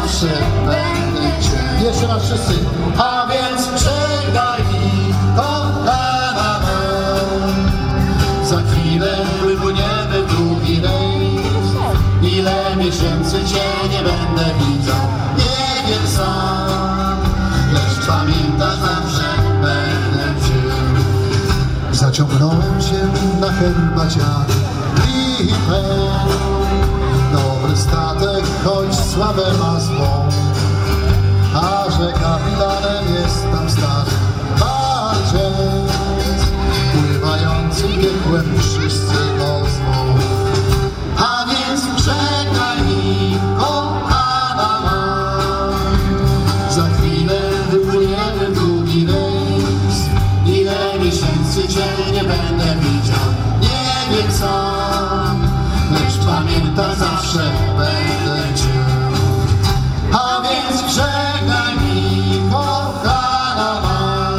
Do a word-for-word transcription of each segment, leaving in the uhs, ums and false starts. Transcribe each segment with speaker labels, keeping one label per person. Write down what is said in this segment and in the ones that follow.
Speaker 1: zawsze będę Cię. Jeszcze raz wszyscy. A więc żegnaj mi, kochana mą. Za chwilę wypłyniemy w drugi rejs. Ile miesięcy Cię nie będę widział, nie wiem sam. Lecz pamiętaj, zawsze będę Cię. Zaciągnąłem się na herbaciany lipę. Dobry statek, choć słabe ma złą. A że kapitanem jest tam stary walczec, pływający piekłem wszyscy go zwą. A więc żegnaj mi, kochana ma. Za chwilę wypłyniemy w drugi rejs. Ile miesięcy Cię nie będę widział, nie wiem sam. Lecz pamiętaj, zawsze będę Cię. A więc żegnaj mi, kochana ma.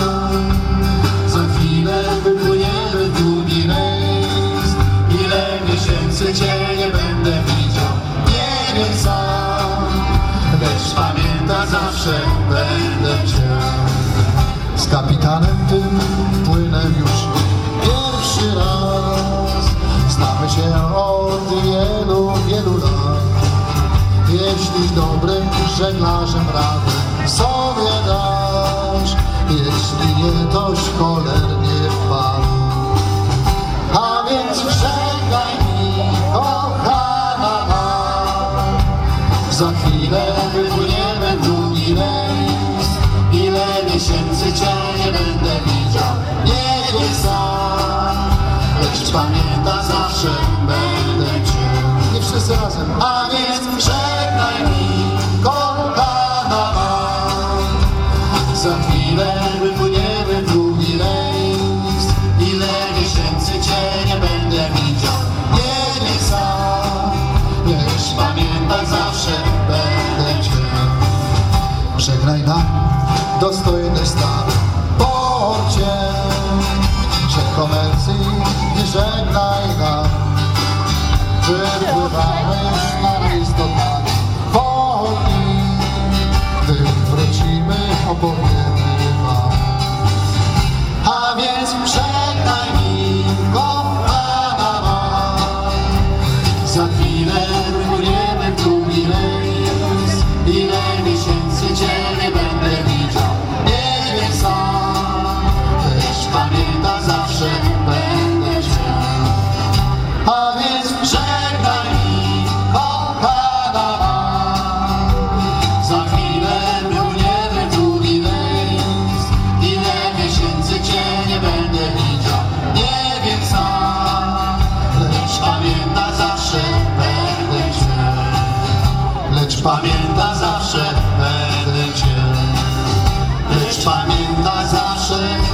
Speaker 1: Za chwilę wypłyniemy w drugi rejs. Ile miesięcy Cię nie będę widział, nie wiem sam. Lecz pamiętaj, zawsze będę Cię. Z kapitanem tym płynę już pierwszy raz. Znamy się od wielu, wielu lat. Jeśli dobrym żeglarzem radę sobie dasz, jeśli nie, toś cholernie wpadł. A więc żegnaj mi, kochana ma. Za chwilę wypłyniemy w drugi rejs. Ile miesięcy Cię nie będę widział, nie wiem sam. Lecz pamiętaj, zawsze będę Cię. Nie wszyscy razem. A więc żegnaj mi, kochana ma. Za chwilę wypłyniemy w drugi rejs. Ile miesięcy Cię nie będę widział, nie wiem sam. Lecz pamiętaj, zawsze będę Cię. Żegnaj nam dostojny stan w porcie, że komercji nie żegnaj nam. Wypływamy na rejs do Danii wolni. Gdy wrócimy, opowiemy wam. A więc żegnaj mi, kochana ma. Za chwilę wypłyniemy w drugi rejs. Ile miesięcy Cię nie będę widział, nie wiem sam. Lecz pamiętaj, zawsze będę Cię. A więc żegnaj mi, kochana ma. Za chwilę wypłyniemy w drugi rejs. Ile miesięcy Cię nie będę widział, nie wiem sam. Lecz pamiętaj, zawsze będę Cię. Lecz pamiętaj, zawsze będę Cię. Lecz pamiętaj, zawsze